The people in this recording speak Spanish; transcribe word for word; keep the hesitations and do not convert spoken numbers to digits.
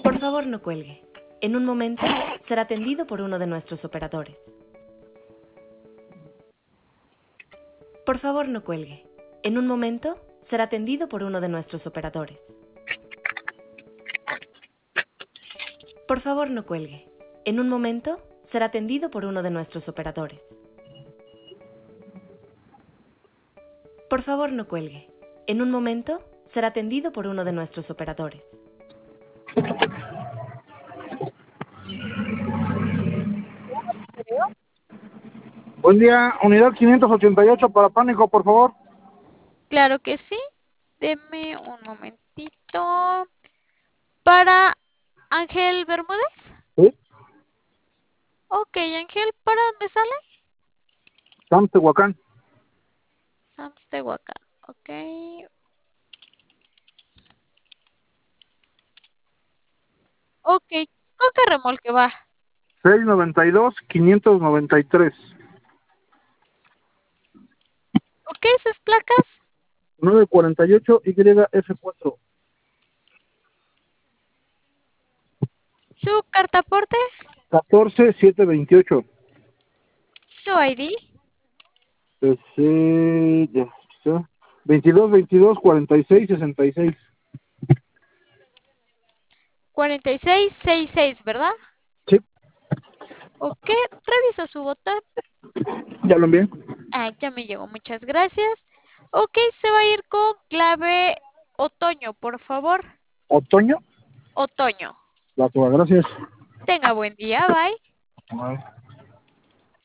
Por favor, no cuelgue. En un momento será atendido por uno de nuestros operadores. Por favor, no cuelgue. En un momento será atendido por uno de nuestros operadores. Por favor, no cuelgue. En un momento será atendido por uno de nuestros operadores. Por favor, no cuelgue. En un momento será atendido por uno de nuestros operadores. Buen día, unidad quinientos ochenta y ocho para pánico, por favor. Claro que sí. Deme un momentito. Para Ángel Bermúdez. Sí. Ok, Ángel, ¿para dónde sale? Sams Tehuacán. Sams Tehuacán. Ok. Ok, ¿con qué remolque va? seiscientos noventa y dos, quinientos noventa y tres. Ok, sus placas. nueve cuarenta y ocho Y F cuatro. Su cartaporte. catorce setecientos veintiocho. Su I D. Ese, ya, ya. veintidós, veintidós, cuarenta y seis, sesenta y seis. cuarenta y seis sesenta y seis, ¿verdad? Sí, Ok, revisa su botón. ya lo envié. Ah, ya me llegó, muchas gracias. Ok, se va a ir con clave otoño, por favor. Otoño. Otoño. La tuya, gracias. Tenga buen día, bye. Bye.